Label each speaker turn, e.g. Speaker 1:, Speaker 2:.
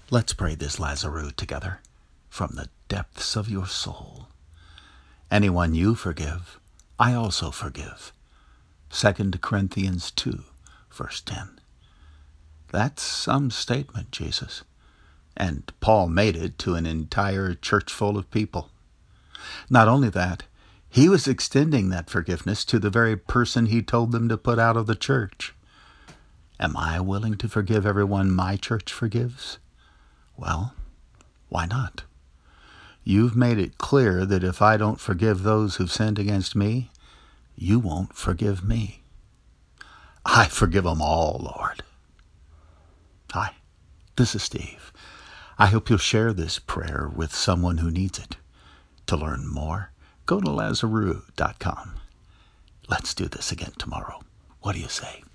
Speaker 1: Let's pray this Lazarus together from the depths of your soul. Anyone you forgive, I also forgive. 2 Corinthians 2, verse 10. That's some statement, Jesus. And Paul made it to an entire church full of people. Not only that, he was extending that forgiveness to the very person he told them to put out of the church. Am I willing to forgive everyone my church forgives? Well, why not? You've made it clear that if I don't forgive those who've sinned against me, you won't forgive me. I forgive them all, Lord. Hi, this is Steve. I hope you'll share this prayer with someone who needs it. To learn more, go to Lazarus.com. Let's do this again tomorrow. What do you say?